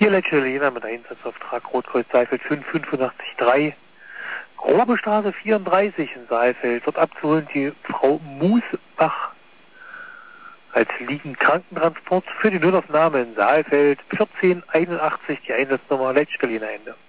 4 Letzte mit Einsatzauftrag Rotkreuz Saalfeld 585-3. Grobe Straße 34 in Saalfeld. Dort abzuholen die Frau Musbach als Liegenkrankentransport für die Notaufnahme in Saalfeld 1481, die Einsatznummer Letzte Ende.